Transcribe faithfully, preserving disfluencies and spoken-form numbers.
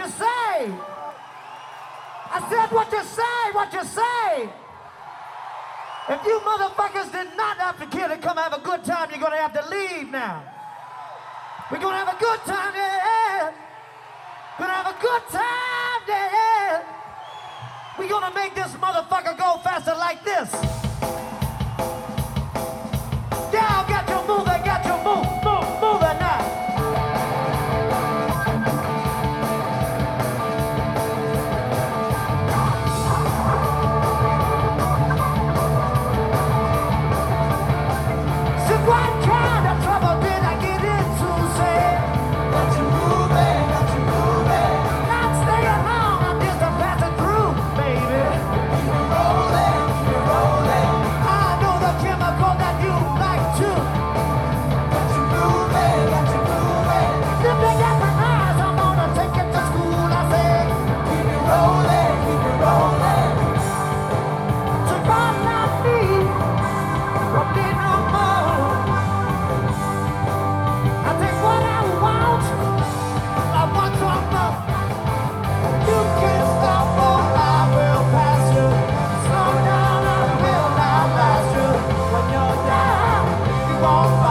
you say? I said what you say, what you say. If you motherfuckers did not have to kill to come have a good time, you're gonna have to leave now. We're gonna have a good time, yeah. Gonna have a good time, yeah. We're gonna make this motherfucker go faster like this. Y'all got your move, they got your move, move, move it now. So what kind of trouble did I get into, say? Got you moving, got you moving. Not staying long, I'm just a passing through, baby. Keep it rolling, keep it rolling. I know the chemical that you like too. Got you moving, got you moving. If they got my eyes, I'm gonna take it to school, I say. Keep it rolling, keep it rolling. So God not me, don't need no more. I take what I want, I want some more. You can't stop or I will pass you. Slow down, I will not last you. When you're down, you won't